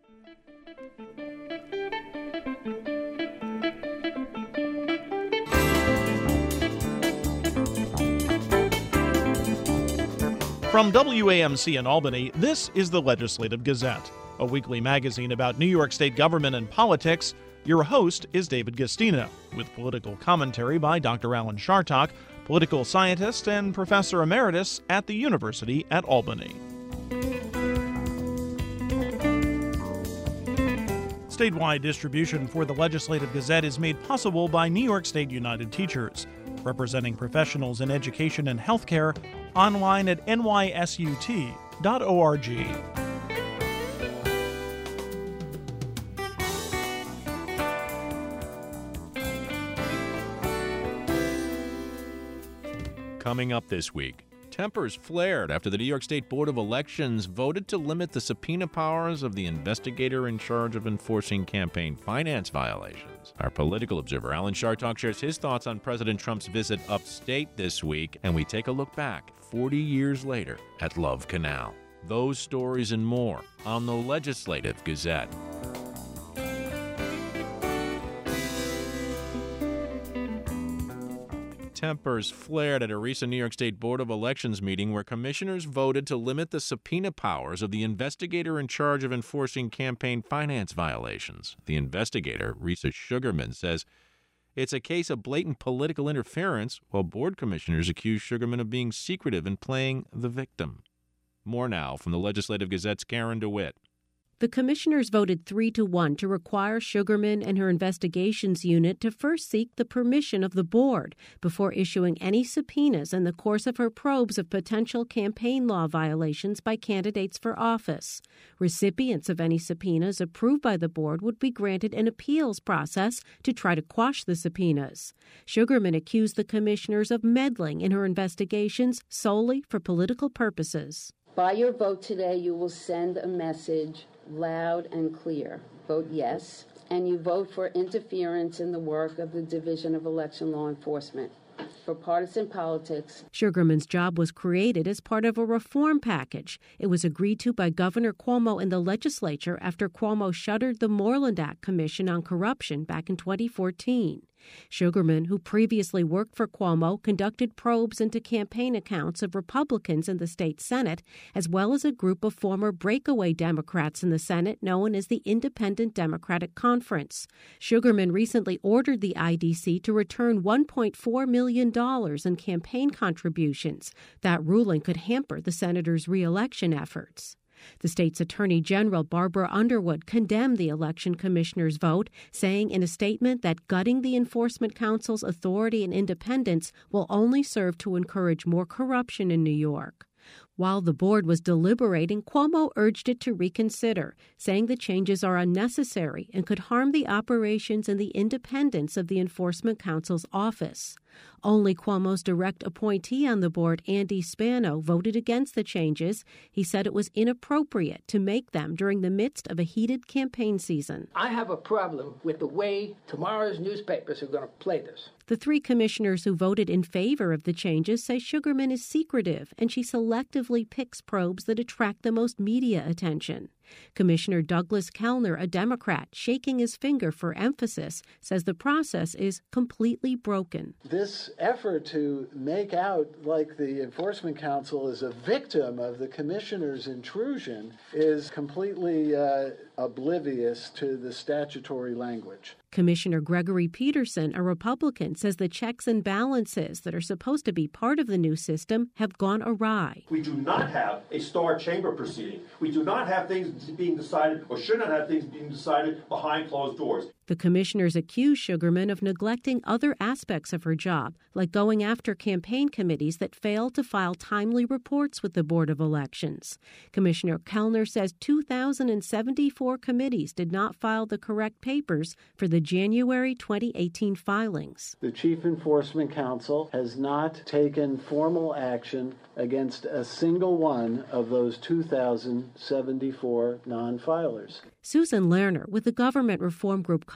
From WAMC in Albany, this is the Legislative Gazette, a weekly magazine about New York State government and politics. Your host is David Gastina, with political commentary by Dr. Alan Chartock, political scientist and professor emeritus at the University at Albany. Statewide distribution for the Legislative Gazette is made possible by New York State United Teachers, representing professionals in education and healthcare, online at nysut.org. Coming up this week, tempers flared after the New York State Board of Elections voted to limit the subpoena powers of the investigator in charge of enforcing campaign finance violations. Our political observer Alan Chartock shares his thoughts on President Trump's visit upstate this week, and we take a look back 40 years later at Love Canal. Those stories and more on the Legislative Gazette. Tempers flared at a recent New York State Board of Elections meeting where commissioners voted to limit the subpoena powers of the investigator in charge of enforcing campaign finance violations. The investigator, Risa Sugarman, says it's a case of blatant political interference, while board commissioners accuse Sugarman of being secretive and playing the victim. More now from the Legislative Gazette's Karen DeWitt. The commissioners voted 3-1 to require Sugarman and her investigations unit to first seek the permission of the board before issuing any subpoenas in the course of her probes of potential campaign law violations by candidates for office. Recipients of any subpoenas approved by the board would be granted an appeals process to try to quash the subpoenas. Sugarman accused the commissioners of meddling in her investigations solely for political purposes. By your vote today, you will send a message loud and clear. Vote yes, and you vote for interference in the work of the Division of Election Law Enforcement. For partisan politics. Sugarman's job was created as part of a reform package. It was agreed to by Governor Cuomo in the legislature after Cuomo shuttered the Moreland Act Commission on Corruption back in 2014. Sugarman, who previously worked for Cuomo, conducted probes into campaign accounts of Republicans in the state Senate, as well as a group of former breakaway Democrats in the Senate known as the Independent Democratic Conference. Sugarman recently ordered the IDC to return $1.4 million in campaign contributions. That ruling could hamper the senator's re-election efforts. The state's Attorney General Barbara Underwood condemned the election commissioner's vote, saying in a statement that gutting the Enforcement Council's authority and independence will only serve to encourage more corruption in New York. While the board was deliberating, Cuomo urged it to reconsider, saying the changes are unnecessary and could harm the operations and the independence of the Enforcement Council's office. Only Cuomo's direct appointee on the board, Andy Spano, voted against the changes. He said it was inappropriate to make them during the midst of a heated campaign season. I have a problem with the way tomorrow's newspapers are going to play this. The three commissioners who voted in favor of the changes say Sugarman is secretive and she selectively picks probes that attract the most media attention. Commissioner Douglas Kellner, a Democrat, shaking his finger for emphasis, says the process is completely broken. This effort to make out like the Enforcement Council is a victim of the commissioner's intrusion is completely oblivious to the statutory language. Commissioner Gregory Peterson, a Republican, says the checks and balances that are supposed to be part of the new system have gone awry. We do not have a star chamber proceeding. We do not have things being decided or should not have things being decided behind closed doors. The commissioners accuse Sugarman of neglecting other aspects of her job, like going after campaign committees that failed to file timely reports with the Board of Elections. Commissioner Kellner says 2,074 committees did not file the correct papers for the January 2018 filings. The Chief Enforcement Council has not taken formal action against a single one of those 2,074 non-filers. Susan Lerner with the government reform group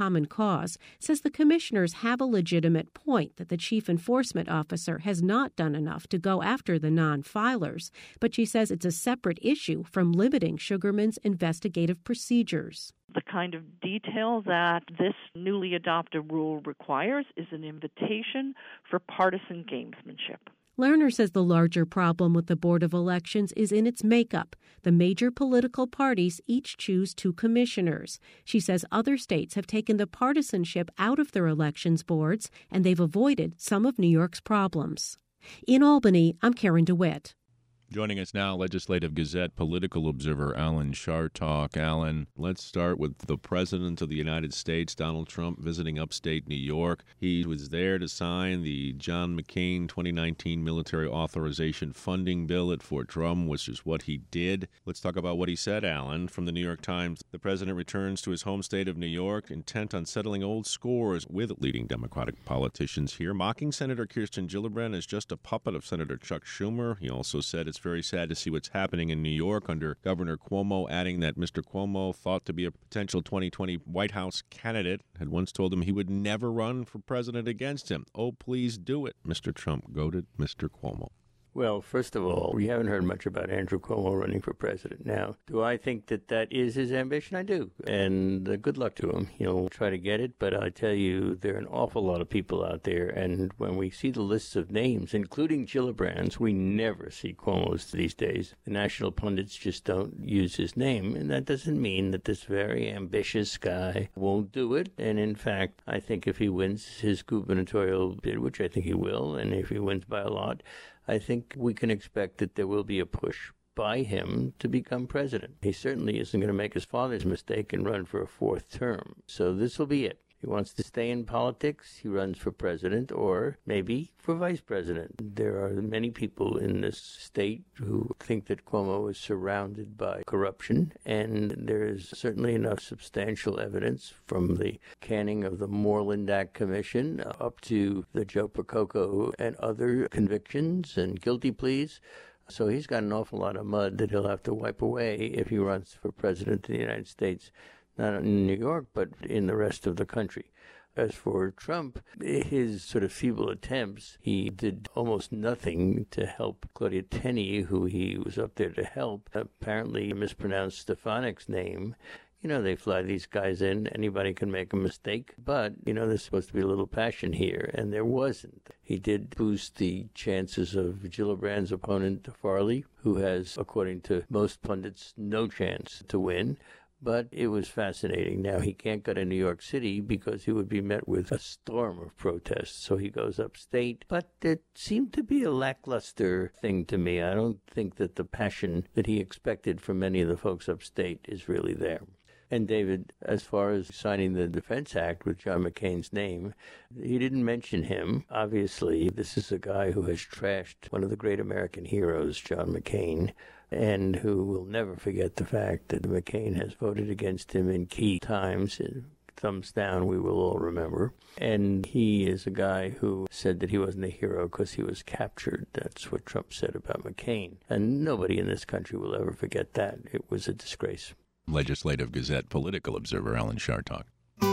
Common Cause, says the commissioners have a legitimate point that the chief enforcement officer has not done enough to go after the non-filers, but she says it's a separate issue from limiting Sugarman's investigative procedures. The kind of detail that this newly adopted rule requires is an invitation for partisan gamesmanship. Lerner says the larger problem with the Board of Elections is in its makeup. The major political parties each choose 2 commissioners. She says other states have taken the partisanship out of their elections boards, and they've avoided some of New York's problems. In Albany, I'm Karen DeWitt. Joining us now, Legislative Gazette political observer Alan Chartock. Alan, let's start with the President of the United States, Donald Trump, visiting upstate New York. He was there to sign the John McCain 2019 military authorization funding bill at Fort Drum, which is what he did. Let's talk about what he said, Alan. From the New York Times, the President returns to his home state of New York, intent on settling old scores with leading Democratic politicians here, mocking Senator Kirsten Gillibrand as just a puppet of Senator Chuck Schumer. He also said it's very sad to see what's happening in New York under Governor Cuomo, adding that Mr. Cuomo, thought to be a potential 2020 White House candidate, had once told him he would never run for president against him. Oh, please do it, Mr. Trump goaded Mr. Cuomo. Well, first of all, we haven't heard much about Andrew Cuomo running for president. Now, do I think that that is his ambition? I do. And good luck to him. He'll try to get it. But I tell you, there are an awful lot of people out there. And when we see the lists of names, including Gillibrand's, we never see Cuomo's these days. The national pundits just don't use his name. And that doesn't mean that this very ambitious guy won't do it. And in fact, I think if he wins his gubernatorial bid, which I think he will, and if he wins by a lot, I think we can expect that there will be a push by him to become president. He certainly isn't going to make his father's mistake and run for a 4th term. So this will be it. He wants to stay in politics, he runs for president or maybe for vice president. There are many people in this state who think that Cuomo is surrounded by corruption, and there is certainly enough substantial evidence from the canning of the Moreland Act Commission up to the Joe Percoco and other convictions and guilty pleas. So he's got an awful lot of mud that he'll have to wipe away if he runs for president of the United States. Not in New York, but in the rest of the country. As for Trump, his sort of feeble attempts, he did almost nothing to help Claudia Tenney, who he was up there to help. Apparently mispronounced Stefanik's name. You know, they fly these guys in. Anybody can make a mistake. But, you know, there's supposed to be a little passion here, and there wasn't. He did boost the chances of Gillibrand's opponent, Farley, who has, according to most pundits, no chance to win. But it was fascinating. Now, he can't go to New York City because he would be met with a storm of protests. So he goes upstate. But it seemed to be a lackluster thing to me. I don't think that the passion that he expected from many of the folks upstate is really there. And David, as far as signing the Defense Act with John McCain's name, he didn't mention him. Obviously, this is a guy who has trashed one of the great American heroes, John McCain, and who will never forget the fact that McCain has voted against him in key times. Thumbs down, we will all remember. And he is a guy who said that he wasn't a hero because he was captured. That's what Trump said about McCain. And nobody in this country will ever forget that. It was a disgrace. Legislative Gazette political observer Alan Chartock.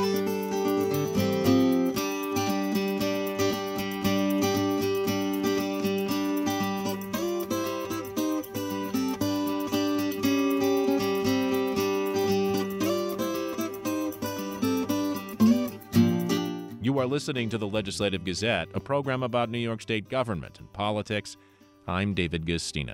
You are listening to the Legislative Gazette, a program about New York State government and politics. I'm David Gastina.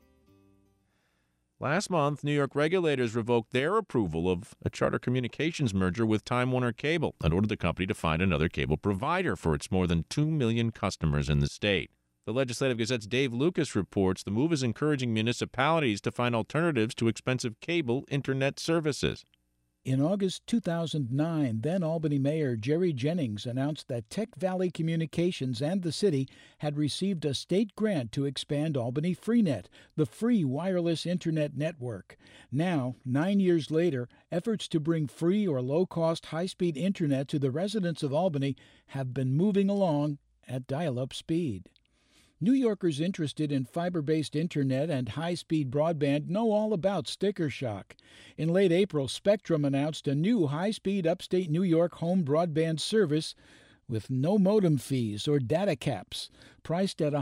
Last month, New York regulators revoked their approval of a Charter Communications merger with Time Warner Cable and ordered the company to find another cable provider for its more than 2 million customers in the state. The Legislative Gazette's Dave Lucas reports the move is encouraging municipalities to find alternatives to expensive cable internet services. In August 2009, then Albany Mayor Jerry Jennings announced that Tech Valley Communications and the city had received a state grant to expand Albany Freenet, the free wireless internet network. Now, 9 years later, efforts to bring free or low-cost high-speed internet to the residents of Albany have been moving along at dial-up speed. New Yorkers interested in fiber-based internet and high-speed broadband know all about sticker shock. In late April, Spectrum announced a new high-speed upstate New York home broadband service with no modem fees or data caps, priced at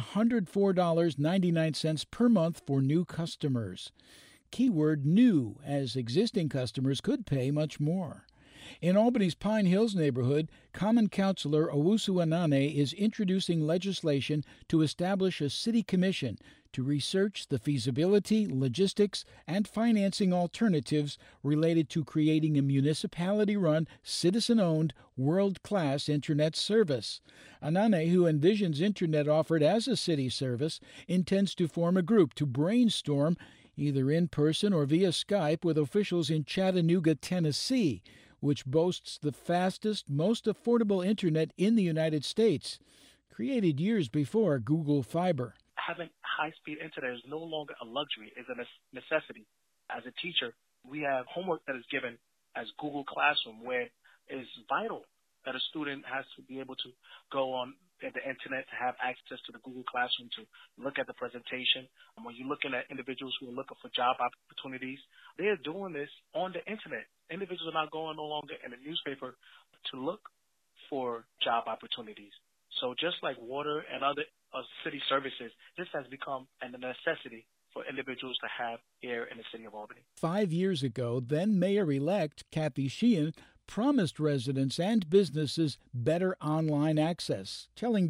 $104.99 per month for new customers. Keyword new, as existing customers could pay much more. In Albany's Pine Hills neighborhood, Common Councilor Owusu Anane is introducing legislation to establish a city commission to research the feasibility, logistics, and financing alternatives related to creating a municipality-run, citizen-owned, world-class Internet service. Anane, who envisions Internet offered as a city service, intends to form a group to brainstorm, either in person or via Skype, with officials in Chattanooga, Tennessee, which boasts the fastest, most affordable Internet in the United States, created years before Google Fiber. Having high-speed Internet is no longer a luxury, it's a necessity. As a teacher, we have homework that is given as Google Classroom, where it is vital that a student has to be able to go on the Internet to have access to the Google Classroom to look at the presentation. And when you're looking at individuals who are looking for job opportunities, they are doing this on the Internet. Individuals are not going no longer in the newspaper to look for job opportunities. So just like water and other city services, this has become a necessity for individuals to have here in the city of Albany. 5 years ago, then Mayor-elect Kathy Sheehan promised residents and businesses better online access, telling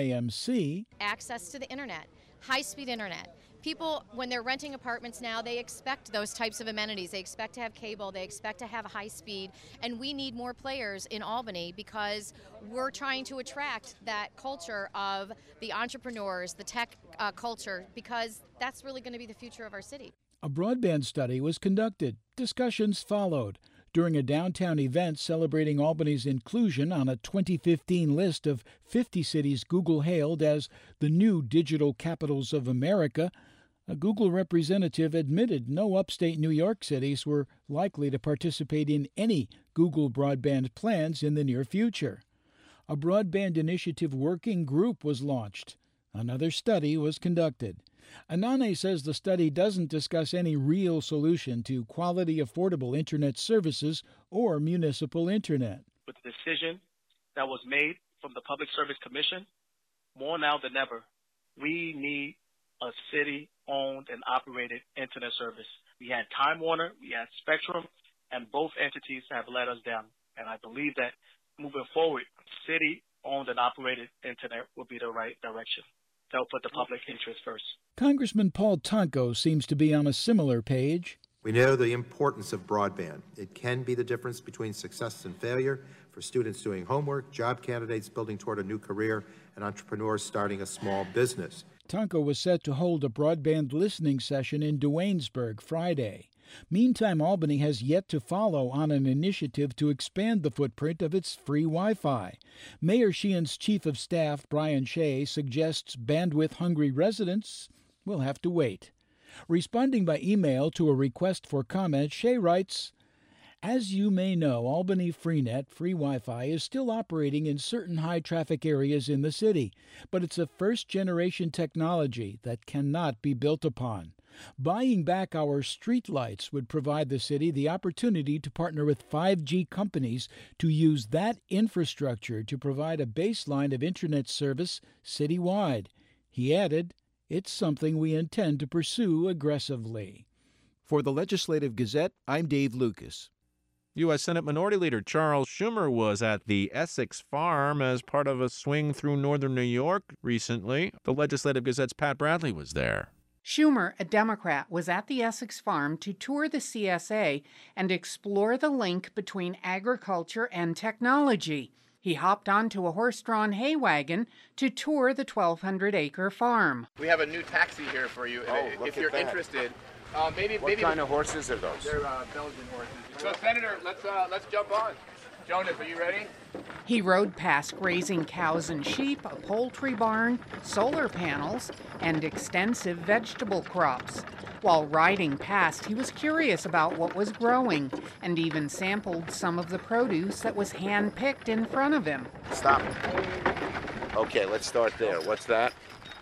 WAMC, access to the internet, high-speed internet. People, when they're renting apartments now, they expect those types of amenities. They expect to have cable, they expect to have high speed, and we need more players in Albany because we're trying to attract that culture of the entrepreneurs, the tech culture, because that's really going to be the future of our city. A broadband study was conducted. Discussions followed. During a downtown event celebrating Albany's inclusion on a 2015 list of 50 cities Google hailed as the new digital capitals of America, a Google representative admitted no upstate New York cities were likely to participate in any Google broadband plans in the near future. A broadband initiative working group was launched. Another study was conducted. Anane says the study doesn't discuss any real solution to quality, affordable Internet services or municipal Internet. With the decision that was made from the Public Service Commission, more now than ever, we need a city-owned and operated Internet service. We had Time Warner, we had Spectrum, and both entities have let us down. And I believe that moving forward, city-owned and operated Internet will be the right direction. They'll put the public interest first. Congressman Paul Tonko seems to be on a similar page. We know the importance of broadband. It can be the difference between success and failure for students doing homework, job candidates building toward a new career, and entrepreneurs starting a small business. Tonko was set to hold a broadband listening session in Duanesburg Friday. Meantime, Albany has yet to follow on an initiative to expand the footprint of its free Wi-Fi. Mayor Sheehan's chief of staff, Brian Shea, suggests bandwidth-hungry residents will have to wait. Responding by email to a request for comment, Shea writes, "As you may know, Albany Freenet, free Wi-Fi, is still operating in certain high-traffic areas in the city, but it's a first-generation technology that cannot be built upon. Buying back our streetlights would provide the city the opportunity to partner with 5G companies to use that infrastructure to provide a baseline of Internet service citywide." He added, "It's something we intend to pursue aggressively." For the Legislative Gazette, I'm Dave Lucas. U.S. Senate Minority Leader Charles Schumer was at the Essex Farm as part of a swing through northern New York recently. The Legislative Gazette's Pat Bradley was there. Schumer, a Democrat, was at the Essex Farm to tour the CSA and explore the link between agriculture and technology. He hopped onto a horse-drawn hay wagon to tour the 1,200-acre farm. We have a new taxi here for you if you're interested. What kind of horses are those? They're Belgian horses. So, Senator, let's jump on. Jonas, are you ready? He rode past grazing cows and sheep, a poultry barn, solar panels, and extensive vegetable crops. While riding past, he was curious about what was growing and even sampled some of the produce that was hand-picked in front of him. Stop. Okay, let's start there. What's that?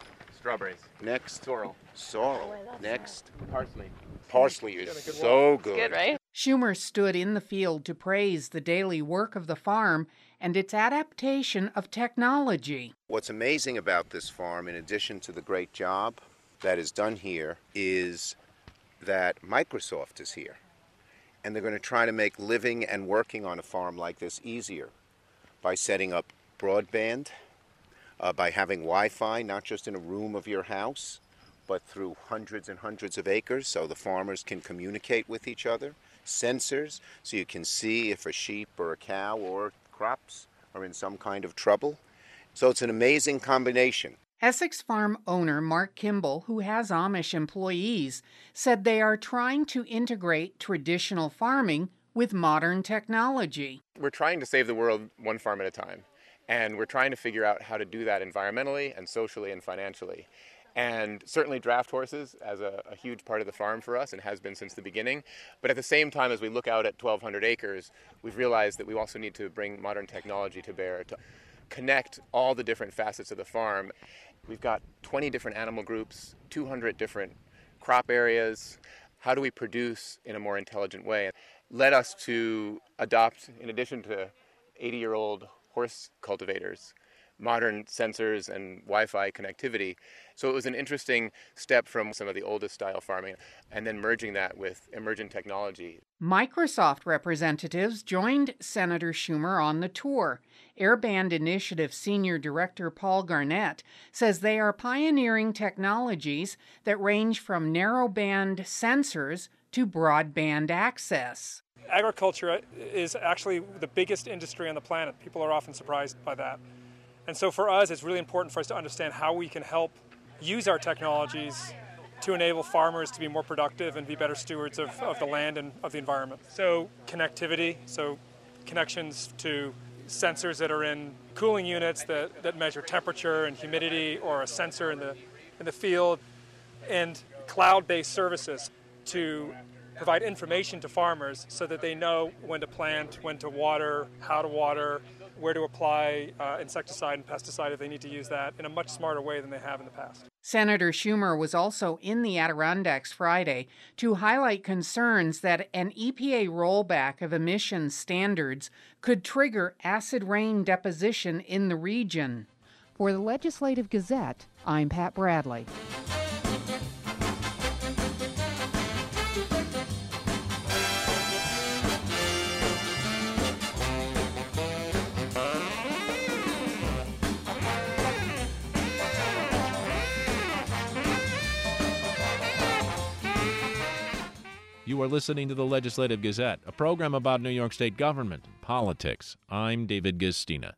Strawberries. Next. Sorrel. Sorrel. Next. Parsley. Parsley is so good. Good, right? Schumer stood in the field to praise the daily work of the farm and its adaptation of technology. What's amazing about this farm, in addition to the great job that is done here, is that Microsoft is here. And they're going to try to make living and working on a farm like this easier by setting up broadband, by having Wi-Fi, not just in a room of your house, but through hundreds and hundreds of acres so the farmers can communicate with each other. Sensors, so you can see if a sheep or a cow or crops are in some kind of trouble. So it's an amazing combination. Essex Farm owner Mark Kimball, who has Amish employees, said they are trying to integrate traditional farming with modern technology. We're trying to save the world one farm at a time, and we're trying to figure out how to do that environmentally and socially and financially. And certainly draft horses as a huge part of the farm for us and has been since the beginning. But at the same time, as we look out at 1,200 acres, we've realized that we also need to bring modern technology to bear to connect all the different facets of the farm. We've got 20 different animal groups, 200 different crop areas. How do we produce in a more intelligent way? Led us to adopt, in addition to 80-year-old horse cultivators, modern sensors and Wi-Fi connectivity. So it was an interesting step from some of the oldest style farming and then merging that with emergent technology. Microsoft representatives joined Senator Schumer on the tour. Airband Initiative Senior Director Paul Garnett says they are pioneering technologies that range from narrowband sensors to broadband access. Agriculture is actually the biggest industry on the planet. People are often surprised by that. And so for us, it's really important for us to understand how we can help use our technologies to enable farmers to be more productive and be better stewards of the land and of the environment. So connectivity, so connections to sensors that are in cooling units that measure temperature and humidity, or a sensor in the field, and cloud-based services to provide information to farmers so that they know when to plant, when to water, how to water, where to apply insecticide and pesticide if they need to use that in a much smarter way than they have in the past. Senator Schumer was also in the Adirondacks Friday to highlight concerns that an EPA rollback of emissions standards could trigger acid rain deposition in the region. For the Legislative Gazette, I'm Pat Bradley. You are listening to the Legislative Gazette, a program about New York State government and politics. I'm David Gistina.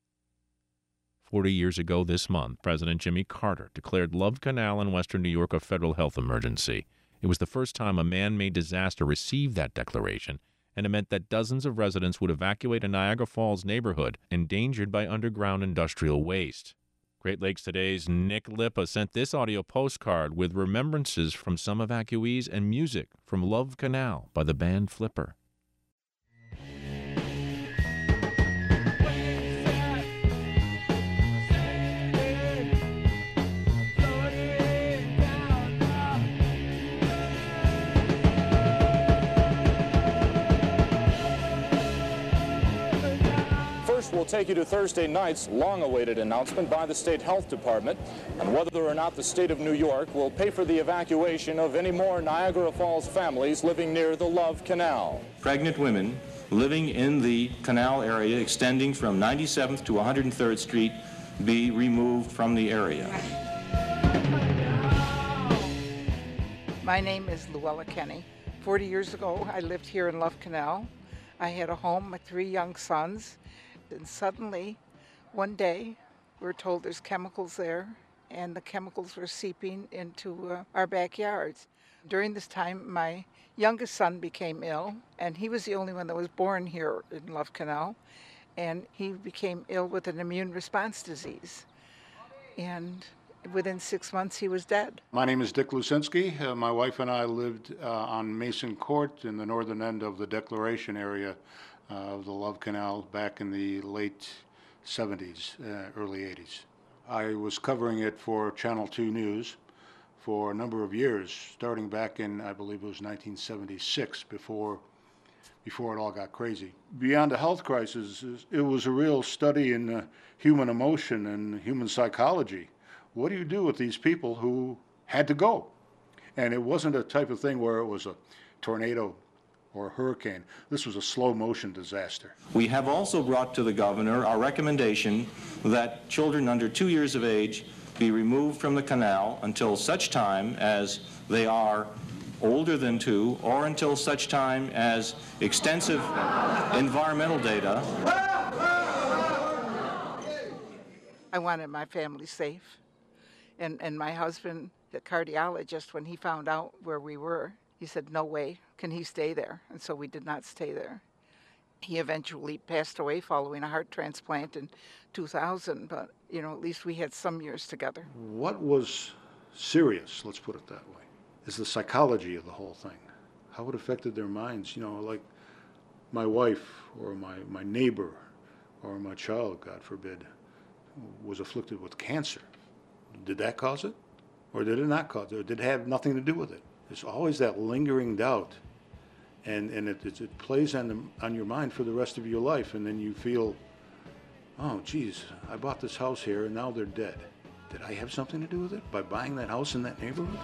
40 years ago this month, President Jimmy Carter declared Love Canal in western New York a federal health emergency. It was the first time a man-made disaster received that declaration, and it meant that dozens of residents would evacuate a Niagara Falls neighborhood endangered by underground industrial waste. Great Lakes Today's Nick Lippa sent this audio postcard with remembrances from some evacuees and music from Love Canal by the band Flipper. We'll take you to Thursday night's long-awaited announcement by the State Health Department on whether or not the state of New York will pay for the evacuation of any more Niagara Falls families living near the Love Canal. Pregnant women living in the canal area extending from 97th to 103rd Street be removed from the area. My name is Luella Kenny. 40 years ago, I lived here in Love Canal. I had a home with 3 young sons. And suddenly, one day, we're told there's chemicals there, and the chemicals were seeping into our backyards. During this time, my youngest son became ill, and he was the only one that was born here in Love Canal, and he became ill with an immune response disease. And within 6 months, he was dead. My name is Dick Lusinski. My wife and I lived on Mason Court in the northern end of the Declaration area of the Love Canal back in the late 70s, early 80s. I was covering it for Channel 2 News for a number of years, starting back in, I believe it was 1976, before it all got crazy. Beyond the health crisis, it was a real study in human emotion and human psychology. What do you do with these people who had to go? And it wasn't a type of thing where it was a tornado or a hurricane. This was a slow motion disaster. We have also brought to the governor our recommendation that children under 2 years of age be removed from the canal until such time as they are older than 2, or until such time as extensive environmental data. I wanted my family safe. And my husband, the cardiologist, when he found out where we were, he said, no way can he stay there. And so we did not stay there. He eventually passed away following a heart transplant in 2000, but, at least we had some years together. What was serious, let's put it that way, is the psychology of the whole thing. How it affected their minds, like my wife or my neighbor or my child, God forbid, was afflicted with cancer. Did that cause it? Or did it not cause it? Or did it have nothing to do with it? There's always that lingering doubt. And it plays on your mind for the rest of your life. And then you feel, oh, geez, I bought this house here and now they're dead. Did I have something to do with it by buying that house in that neighborhood?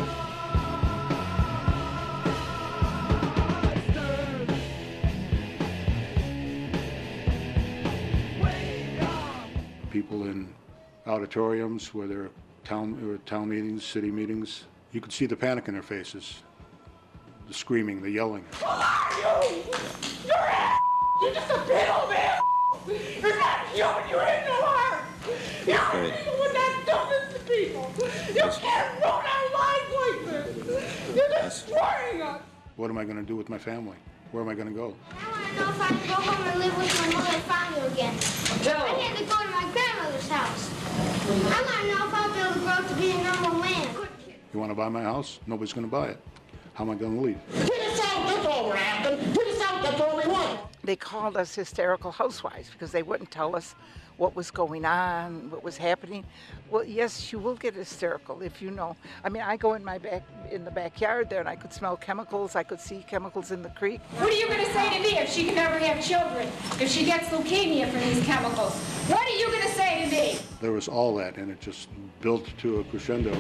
People in auditoriums where there are town meetings, city meetings, you could see the panic in their faces, the screaming, the yelling. Who are you? You're just a piddle, man. You're not human. You're ignorant. People would not do this to people. You can't ruin our lives like this. You're destroying us. What am I going to do with my family? Where am I going to go? I want to know if I can go home and live with my mother and father again. I had to go to my grandmother's house. I want to know if I'll be able to grow up to be a normal man. You want to buy my house? Nobody's going to buy it. How am I going to leave? That's all we're asking. That's all we want. They called us hysterical housewives because they wouldn't tell us what was going on, what was happening. Well, yes, you will get hysterical if you know. I mean, I go in the backyard there and I could smell chemicals. I could see chemicals in the creek. What are you going to say to me if she can never have children? If she gets leukemia from these chemicals? What are you going to say to me? There was all that, and it just built to a crescendo.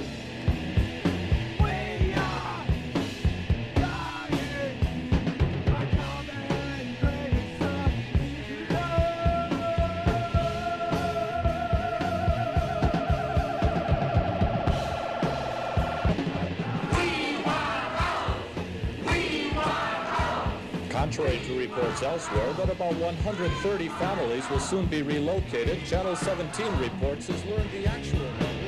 Contrary to reports elsewhere that about 130 families will soon be relocated, Channel 17 reports has learned the actual number.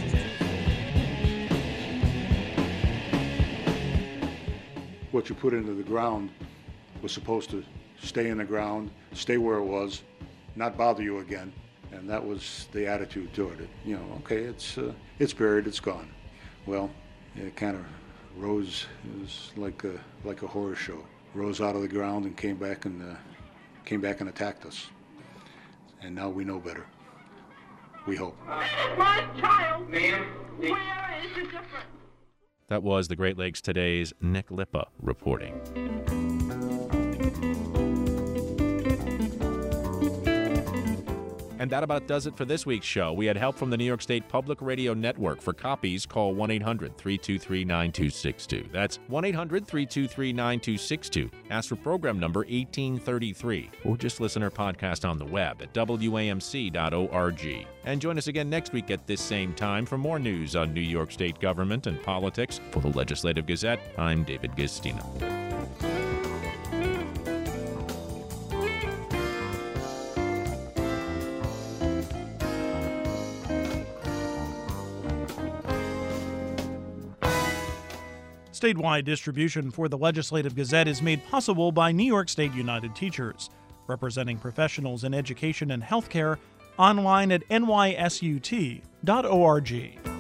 What you put into the ground was supposed to stay in the ground, stay where it was, not bother you again. And that was the attitude toward it. Okay, it's buried, it's gone. Well, it kind of rose. It was like a horror show. Rose out of the ground and came back and attacked us. And now we know better. We hope. My child, ma'am. Where is the difference? That was the Great Lakes Today's Nick Lippa reporting. And that about does it for this week's show. We had help from the New York State Public Radio Network. For copies, call 1-800-323-9262. That's 1-800-323-9262. Ask for program number 1833. Or just listen to our podcast on the web at WAMC.org. And join us again next week at this same time for more news on New York State government and politics. For the Legislative Gazette, I'm David Gistina. Statewide distribution for the Legislative Gazette is made possible by New York State United Teachers, representing professionals in education and healthcare, online at nysut.org.